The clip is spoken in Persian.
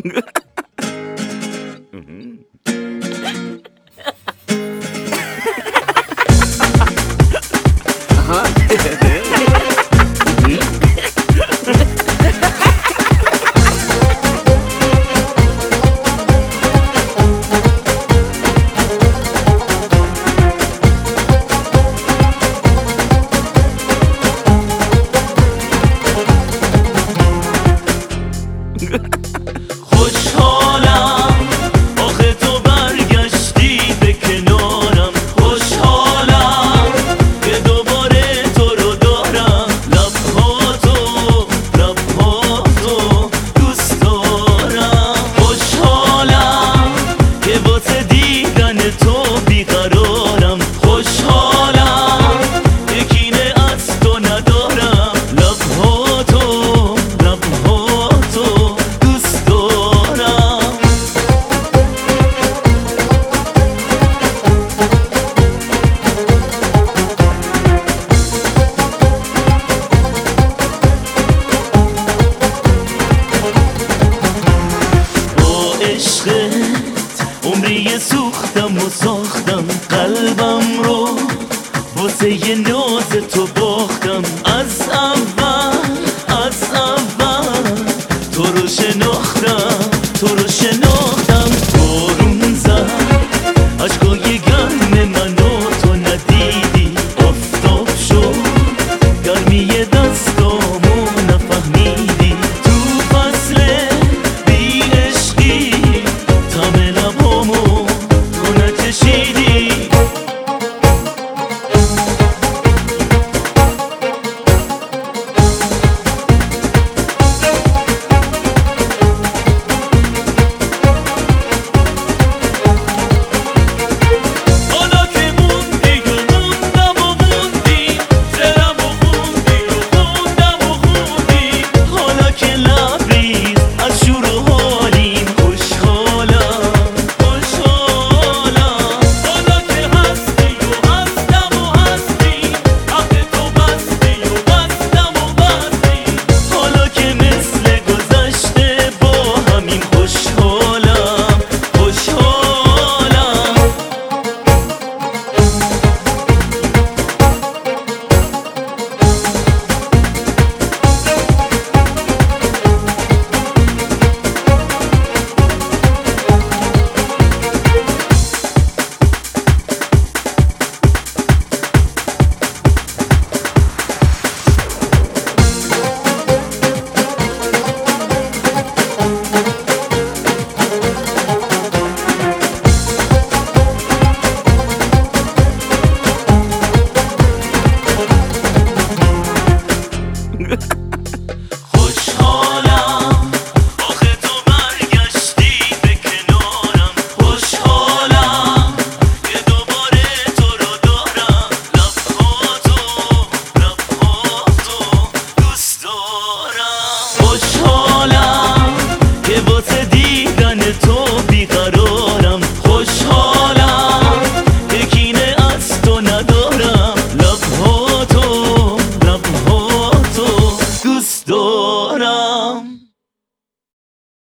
خوشحالم آخه تو برگشتی به کنارم، خوشحالم که دوباره تو رو دارم، لبهاتو دوست دارم. خوشحالم که واسه دیدن تو بیقرارم، خوشحالم که کینه از تو ندارم، لبهاتو دوست دارم. با عشقت عمری سوختم و ساختم، قلبم رو واسه یه ناز تو باختم. از اول تو رو شناختم